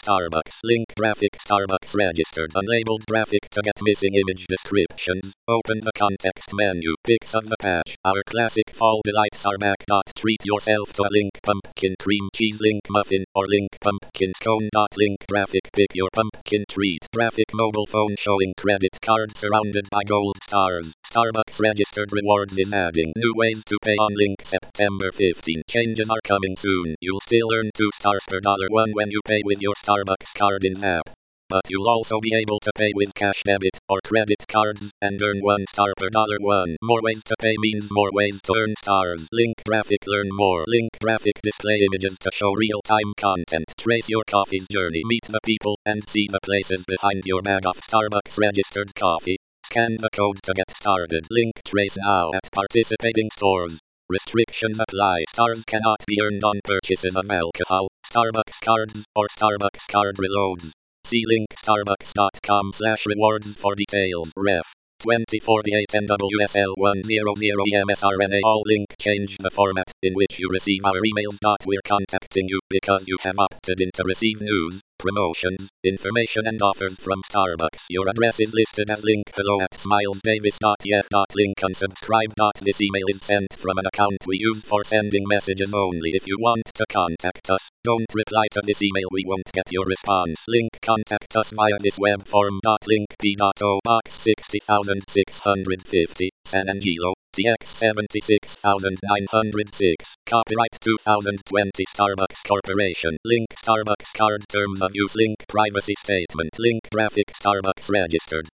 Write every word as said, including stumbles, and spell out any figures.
Starbucks. Link graphic Starbucks registered. Unlabeled graphic to get missing image descriptions. Open the context menu. Pics of the patch. Our classic fall delights are back. Treat yourself to a Link pumpkin cream cheese Link muffin or Link pumpkin scone. Link graphic. Pick your pumpkin treat. Graphic mobile phone showing credit card surrounded by gold stars. Starbucks registered rewards is adding new ways to pay on Link September fifteenth. Changes are coming soon. You'll still earn two stars per dollar one when you pay with your Starbucks card in app. But you'll also be able to pay with cash debit or credit cards and earn one star per dollar one. More ways to pay means more ways to earn stars. Link graphic learn more. Link graphic display images to show real-time content. Trace your coffee's journey. Meet the people and see the places behind your bag of Starbucks registered coffee. Scan the code to get started. Link trace now at participating stores. Restrictions apply. Stars cannot be earned on purchases of alcohol, Starbucks cards, or Starbucks card reloads. See link starbucks.com slash rewards for details. Ref twenty forty-eight N W S L one hundred E M S R N A. All link change the format in which you receive our emails. We're contacting you because you have opted in to receive news, promotions, information and offers from Starbucks. Your address is listed as link hello at smilesdavis.yet. Link unsubscribe. This email is sent from an account we use for sending messages only. If you want to contact us, don't reply to this email. We won't get your response. Link contact us via this web form. Link p.o box sixty thousand six hundred fifty, San Angelo, T X seventy-six thousand nine hundred six. Copyright two thousand twenty Starbucks Corporation. Link Starbucks card terms of use. Link privacy statement. Link graphic Starbucks registered.